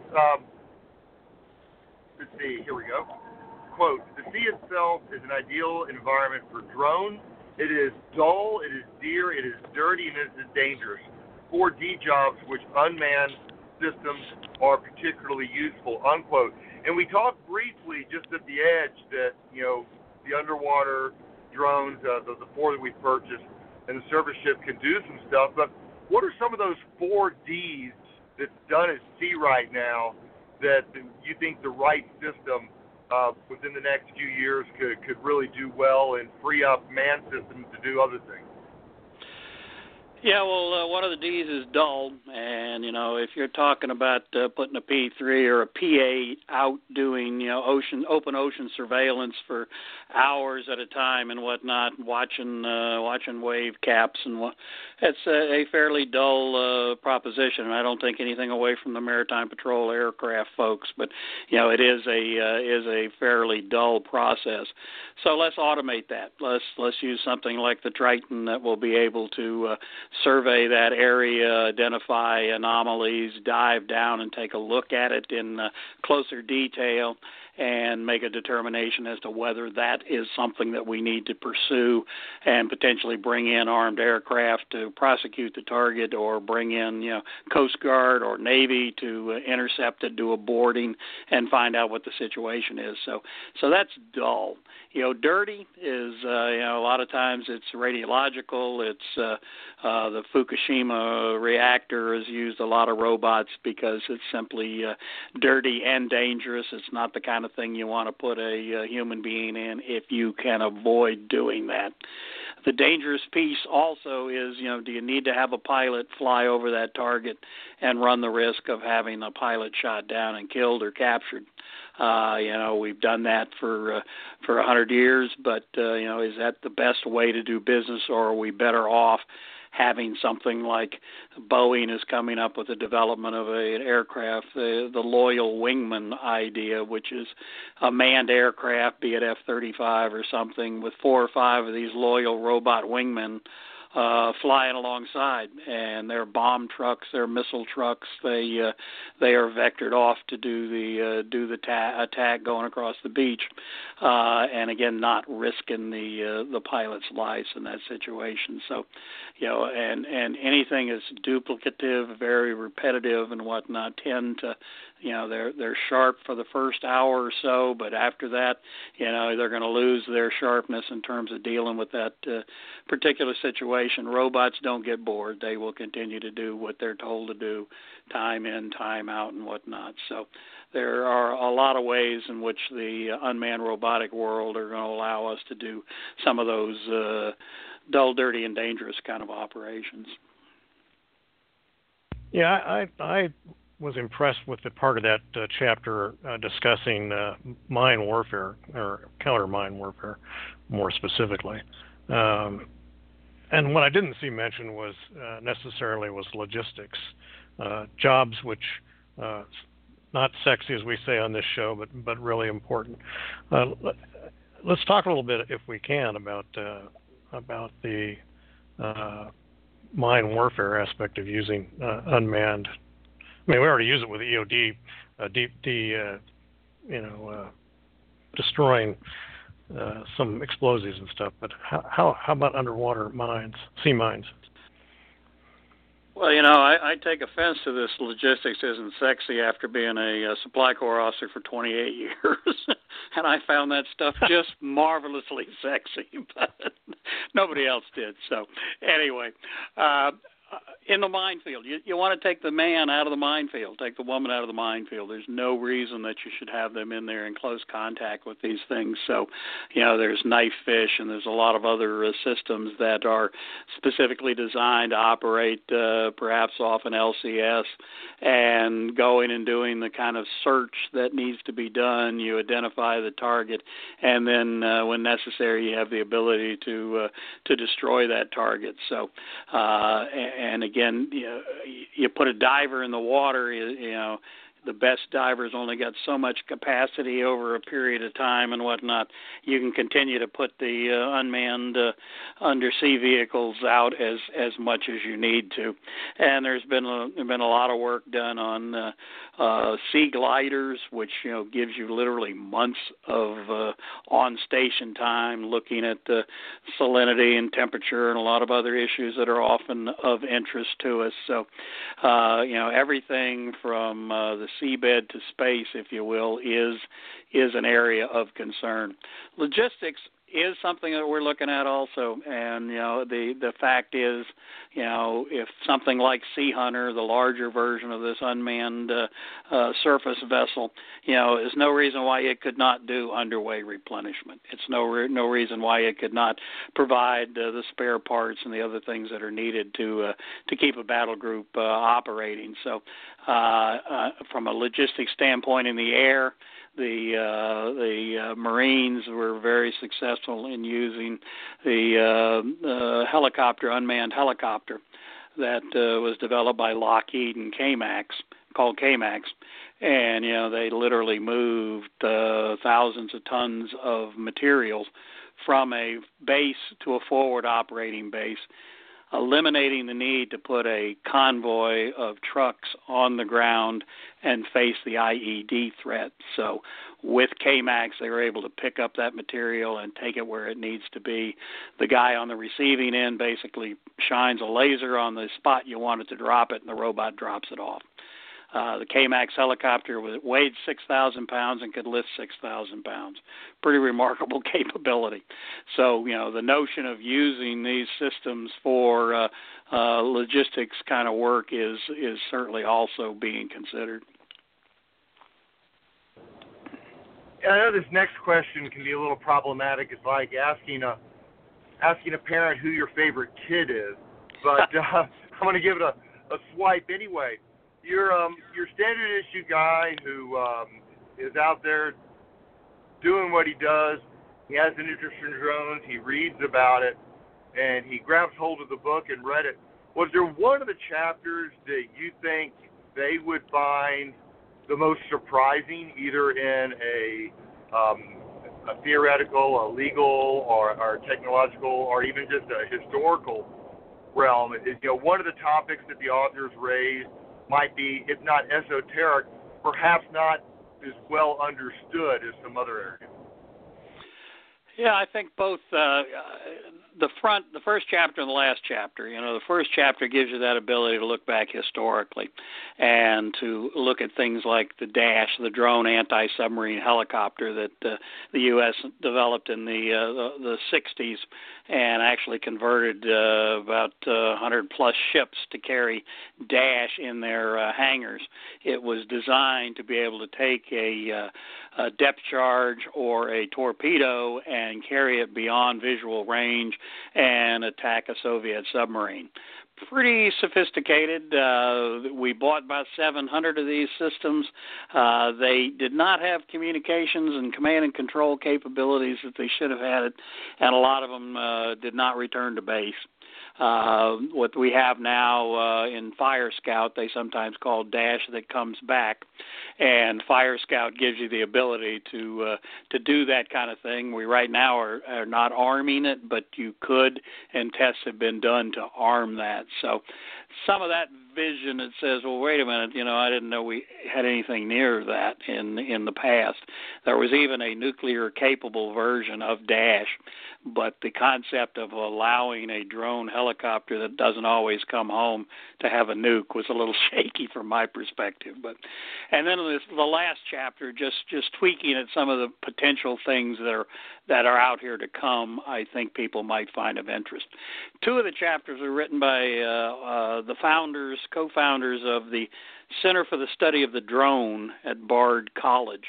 let's see, here we go. Quote, the sea itself is an ideal environment for drones. It is dull, it is dear, it is dirty, and it is dangerous. 4D jobs which unmanned systems are particularly useful, unquote. And we talked briefly just at the edge that, the underwater drones, the 4 that we purchased, and the surface ship can do some stuff. But what are some of those 4Ds that's done at sea right now that you think the right system within the next few years could really do well and free up manned systems to do other things?
Yeah, well, one of the D's is dull, and if you're talking about putting a P3 or a PA out doing open ocean surveillance for hours at a time and whatnot, watching wave caps and it's a fairly dull proposition. And I don't take anything away from the Maritime Patrol aircraft folks, but it is a fairly dull process. So let's automate that. Let's use something like the Triton that will be able to survey that area, identify anomalies, dive down and take a look at it in closer detail, and make a determination as to whether that is something that we need to pursue and potentially bring in armed aircraft to prosecute the target, or bring in, Coast Guard or Navy to intercept it, do a boarding, and find out what the situation is. So that's dull. Dirty is, a lot of times it's radiological. It's the Fukushima reactor has used a lot of robots because it's simply dirty and dangerous. It's not the kind of thing you want to put a human being in if you can avoid doing that. The dangerous piece also is, do you need to have a pilot fly over that target and run the risk of having a pilot shot down and killed or captured? We've done that for 100 years, but, is that the best way to do business, or are we better off having something like Boeing is coming up with the development of an aircraft, the loyal wingman idea, which is a manned aircraft, be it F-35 or something, with 4 or 5 of these loyal robot wingmen flying alongside, and they're bomb trucks, they're missile trucks. They are vectored off to do the attack going across the beach, and again, not risking the pilot's lives in that situation. So, and anything is duplicative, very repetitive, and whatnot tend to, they're sharp for the first hour or so, but after that, they're going to lose their sharpness in terms of dealing with that particular situation. Robots don't get bored. They will continue to do what they're told to do, time in, time out, and whatnot. So there are a lot of ways in which the unmanned robotic world are going to allow us to do some of those dull, dirty, and dangerous kind of operations.
Yeah, I was impressed with the part of that chapter discussing mine warfare, or counter-mine warfare more specifically. And what I didn't see mentioned was necessarily logistics, jobs which not sexy as we say on this show, but really important. Let's talk a little bit, if we can, about the mine warfare aspect of using unmanned. I mean, we already use it with EOD, destroying some explosives and stuff. But how about underwater mines, sea mines?
Well, I take offense to this logistics isn't sexy after being a Supply Corps officer for 28 years. And I found that stuff just marvelously sexy, but nobody else did. So anyway, in the minefield, you want to take the man out of the minefield, take the woman out of the minefield. There's no reason that you should have them in there in close contact with these things. So, there's knife fish, and there's a lot of other systems that are specifically designed to operate perhaps off an LCS, and going and doing the kind of search that needs to be done. You identify the target, and then when necessary, you have the ability to destroy that target. So, and again, you put a diver in the water, the best divers only got so much capacity over a period of time and whatnot. You can continue to put the unmanned undersea vehicles out as much as you need to. And there's been a lot of work done on sea gliders, which gives you literally months of on station time, looking at the salinity and temperature and a lot of other issues that are often of interest to us. So everything from the seabed to space, if you will, is an area of concern. Logistics is something that we're looking at also, and the fact is, if something like Sea Hunter, the larger version of this unmanned surface vessel, there's no reason why it could not do underway replenishment. It's no reason why it could not provide the spare parts and the other things that are needed to keep a battle group operating. So, from a logistics standpoint in the air, the Marines were very successful in using the helicopter, unmanned helicopter that was developed by Lockheed and K-MAX, called K-MAX. And, they literally moved thousands of tons of materials from a base to a forward operating base eliminating the need to put a convoy of trucks on the ground and face the IED threat. So with KMAX, they were able to pick up that material and take it where it needs to be. The guy on the receiving end basically shines a laser on the spot you want it to drop it, and the robot drops it off. The KMAX helicopter weighed 6,000 pounds and could lift 6,000 pounds. Pretty remarkable capability. So, the notion of using these systems for logistics kind of work is certainly also being considered.
I know this next question can be a little problematic. It's like asking a parent who your favorite kid is. But I'm going to give it a swipe anyway. Your standard issue guy who is out there doing what he does. He has an interest in drones. He reads about it, and he grabs hold of the book and read it. Was there one of the chapters that you think they would find the most surprising, either in a theoretical, a legal, or technological, or even just a historical realm? One of the topics that the authors raised might be, if not esoteric, perhaps not as well understood as some other areas.
Yeah, I think both the first chapter and the last chapter. The first chapter gives you that ability to look back historically and to look at things like the Dash, the drone anti-submarine helicopter that the U.S. developed in the 60s and actually converted about 100-plus ships to carry Dash in their hangars. It was designed to be able to take a depth charge or a torpedo and carry it beyond visual range and attack a Soviet submarine. Pretty sophisticated. We bought about 700 of these systems. They did not have communications and command and control capabilities that they should have had, and a lot of them did not return to base. What we have now in Fire Scout, they sometimes call Dash that comes back, and Fire Scout gives you the ability to do that kind of thing. We right now are not arming it, but you could, and tests have been done to arm that. So some of that vision that says, well, wait a minute, I didn't know we had anything near that in the past. There was even a nuclear-capable version of Dash, but the concept of allowing a drone helicopter that doesn't always come home to have a nuke was a little shaky from my perspective. And then the last chapter, just tweaking at some of the potential things that are out here to come, I think people might find of interest. Two of the chapters are written by the co-founders of the Center for the Study of the Drone at Bard College.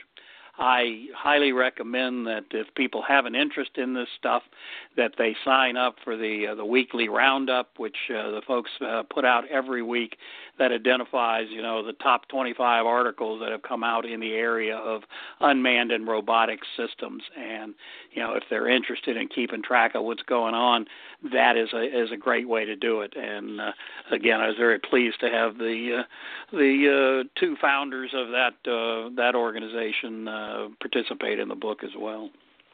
I highly recommend that if people have an interest in this stuff, that they sign up for the weekly roundup, which the folks put out every week, that identifies, the top 25 articles that have come out in the area of unmanned and robotic systems. And, if they're interested in keeping track of what's going on, that is a great way to do it. And again, I was very pleased to have the two founders of that organization participate in the book as well.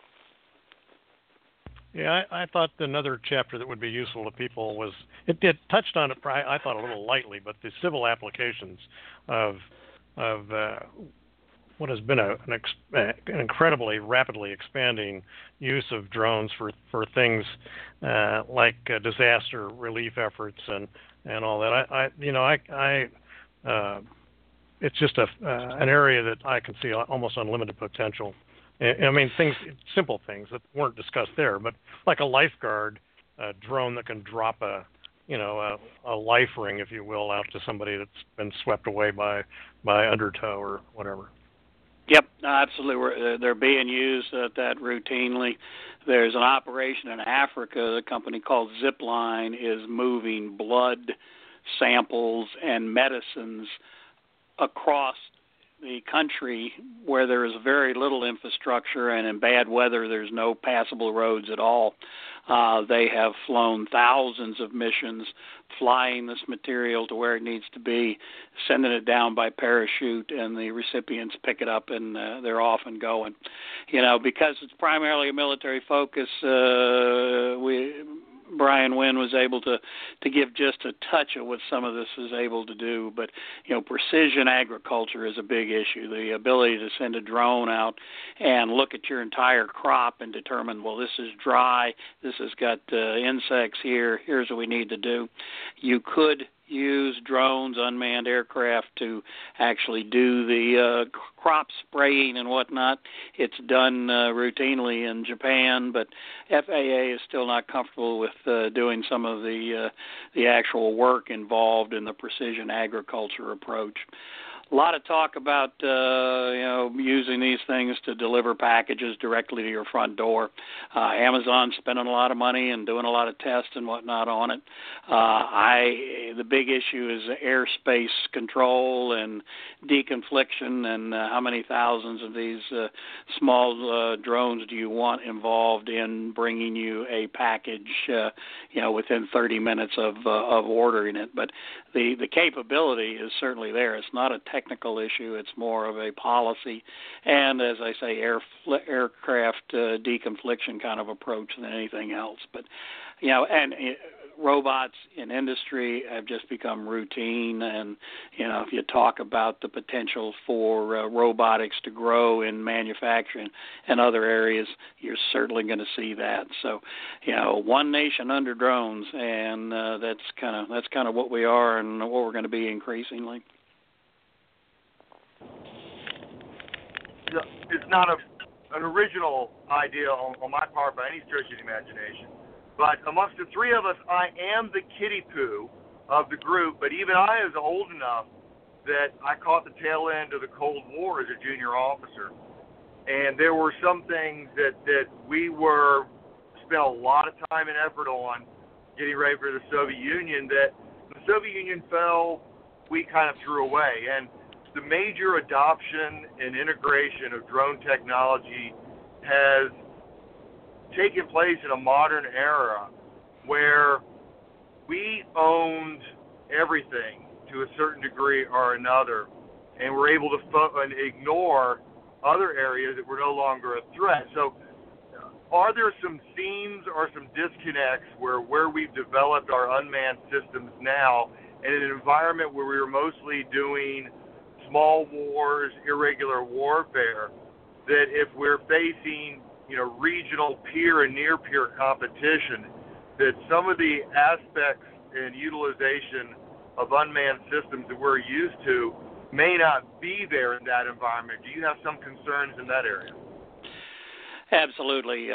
Yeah, I thought another chapter that would be useful to people was, it touched on it, I thought, a little lightly, but the civil applications of what has been an incredibly rapidly expanding use of drones for things like disaster relief efforts and all that. It's just an area that I can see almost unlimited potential. I mean, simple things that weren't discussed there, but like a lifeguard drone that can drop a life ring, if you will, out to somebody that's been swept away by undertow or whatever.
Yep, absolutely. They're being used at that routinely. There's an operation in Africa. A company called Zipline is moving blood samples and medicines across the country where there is very little infrastructure, and in bad weather there's no passable roads at all. They have flown thousands of missions, flying this material to where it needs to be, sending it down by parachute, and the recipients pick it up and they're off and going. Because it's primarily a military focus, Brian Wynn was able to give just a touch of what some of this is able to do. But, precision agriculture is a big issue. The ability to send a drone out and look at your entire crop and determine, well, this is dry, this has got insects here, here's what we need to do. You could use drones, unmanned aircraft to actually do the crop spraying and whatnot. It's done routinely in Japan, but FAA is still not comfortable with doing some of the actual work involved in the precision agriculture approach. A lot of talk about using these things to deliver packages directly to your front door. Amazon's spending a lot of money and doing a lot of tests and whatnot on it. The big issue is airspace control and deconfliction, and how many thousands of these small drones do you want involved in bringing you a package, within 30 minutes of ordering it. But the capability is certainly there. It's not a technical issue. It's more of a policy and, as I say, aircraft deconfliction kind of approach than anything else. But, robots in industry have just become routine, and if you talk about the potential for robotics to grow in manufacturing and other areas, you're certainly going to see that. So, one nation under drones, and that's kind of what we are and what we're going to be increasingly.
It's not an original idea on my part by any stretch of the imagination. But amongst the three of us, I am the kiddie poo of the group, but even I is old enough that I caught the tail end of the Cold War as a junior officer. And there were some things that we spent a lot of time and effort on getting ready for the Soviet Union that when the Soviet Union fell, we kind of threw away. And the major adoption and integration of drone technology has taken place in a modern era where we owned everything to a certain degree or another, and we're able to ignore other areas that were no longer a threat. So are there some themes or some disconnects where we've developed our unmanned systems now in an environment where we were mostly doing small wars, irregular warfare, that if we're facing regional peer and near peer competition, that some of the aspects and utilization of unmanned systems that we're used to may not be there in that environment? Do you have some concerns in that area?
Absolutely.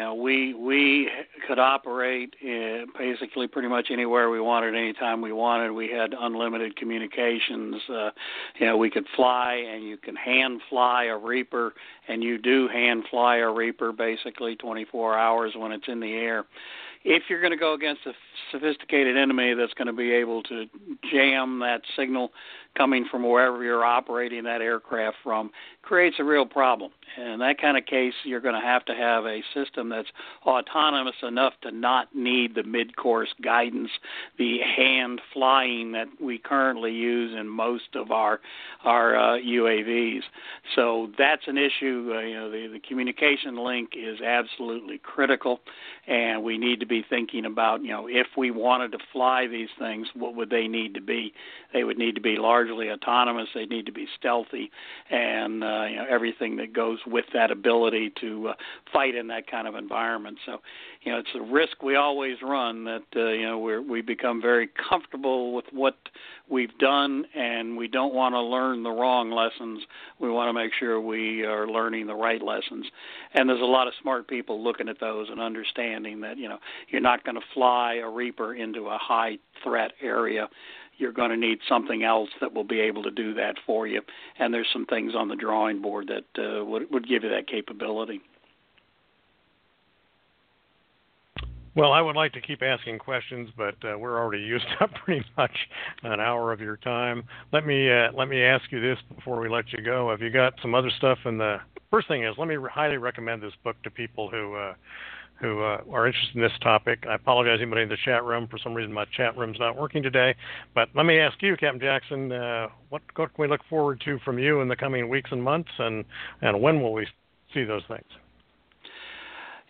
We could operate basically pretty much anywhere we wanted, anytime we wanted. We had unlimited communications. We could fly, and you can hand fly a Reaper, and you do hand fly a Reaper basically 24 hours when it's in the air. If you're going to go against a sophisticated enemy that's going to be able to jam that signal coming from wherever you're operating that aircraft from, creates a real problem. In that kind of case, you're going to have a system that's autonomous enough to not need the mid-course guidance, the hand flying that we currently use in most of our UAVs. So that's an issue. The communication link is absolutely critical, and we need to be thinking about, if we wanted to fly these things, what would they need to be? They would need to be largely autonomous. They need to be stealthy, and everything that goes with that ability to fight in that kind of environment. So, it's a risk we always run that we become very comfortable with what we've done, and we don't want to learn the wrong lessons. We want to make sure we are learning the right lessons. And there's a lot of smart people looking at those and understanding that you're not going to fly a Reaper into a high threat area. You're going to need something else that will be able to do that for you. And there's some things on the drawing board that would give you that capability.
Well, I would like to keep asking questions, but we're already used up pretty much an hour of your time. Let me ask you this before we let you go. Have you got some other stuff in the... First thing is, let me highly recommend this book to people who are interested in this topic. I apologize to anybody in the chat room. For some reason, my chat room's not working today. But let me ask you, Captain Jackson, what can we look forward to from you in the coming weeks and months, and when will we see those things?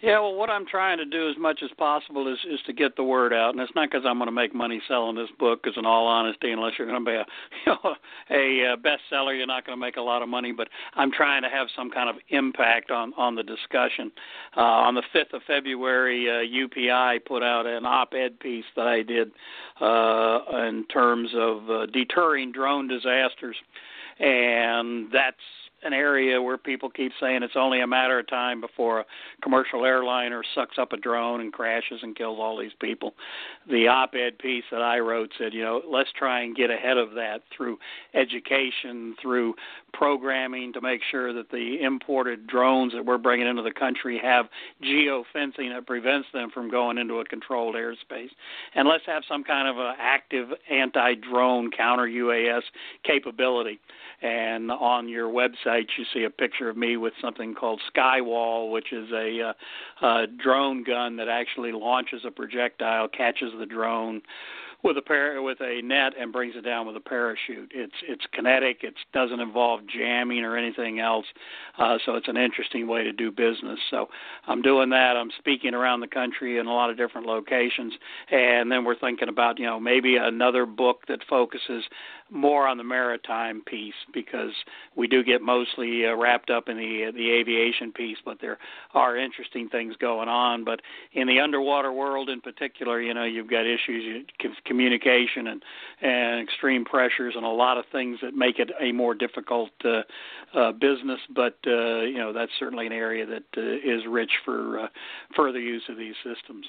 Yeah, well, what I'm trying to do as much as possible is to get the word out, and it's not because I'm going to make money selling this book. Because in all honesty, unless you're going to be a bestseller, you're not going to make a lot of money. But I'm trying to have some kind of impact on the discussion. On the 5th of February, UPI put out an op-ed piece that I did in terms of deterring drone disasters, and that's an area where people keep saying it's only a matter of time before a commercial airliner sucks up a drone and crashes and kills all these people. The op-ed piece that I wrote said, let's try and get ahead of that through education, through programming to make sure that the imported drones that we're bringing into the country have geofencing that prevents them from going into a controlled airspace. And let's have some kind of an active anti-drone counter-UAS capability. And on your website, you see a picture of me with something called Skywall, which is a drone gun that actually launches a projectile, catches the drone with a net, and brings it down with a parachute. It's kinetic. It doesn't involve jamming or anything else, so it's an interesting way to do business. So I'm doing that. I'm speaking around the country in a lot of different locations, and then we're thinking about maybe another book that focuses more on the maritime piece, because we do get mostly wrapped up in the aviation piece, but there are interesting things going on. But in the underwater world in particular, you've got issues, communication and extreme pressures and a lot of things that make it a more difficult business. But that's certainly an area that is rich for further use of these systems.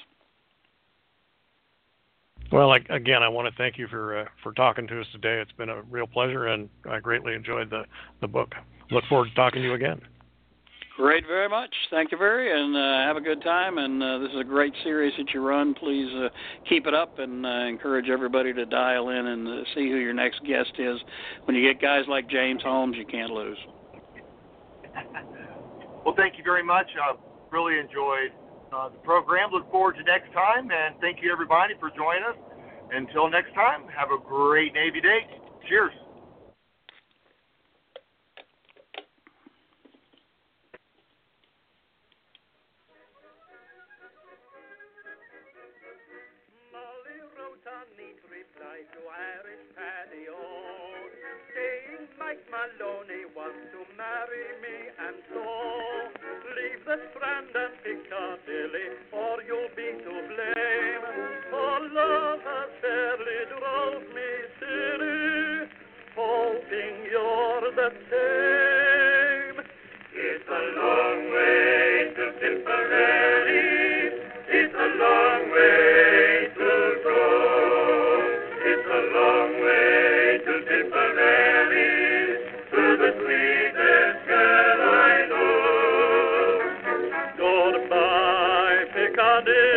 Well, again, I want to thank you for talking to us today. It's been a real pleasure, and I greatly enjoyed the book. Look forward to talking to you again.
Great, very much. Thank you, Barry, and have a good time. And this is a great series that you run. Please keep it up, and encourage everybody to dial in and see who your next guest is. When you get guys like James Holmes, you can't lose.
Well, thank you very much. I really enjoyed the program. Look forward to next time, and thank you, everybody, for joining us. Until next time, have a great Navy Day. Cheers.
Reply to Irish patio, saying Mike Maloney wants to marry me, and so leave the Strand and Piccadilly, or you'll be to blame. For love has fairly drove me silly, hoping you're the same. It's a long way to Tipperary, it's a long way to go. It's a long way to Tipperary, to the sweetest girl I know. Goodbye, Piccadilly.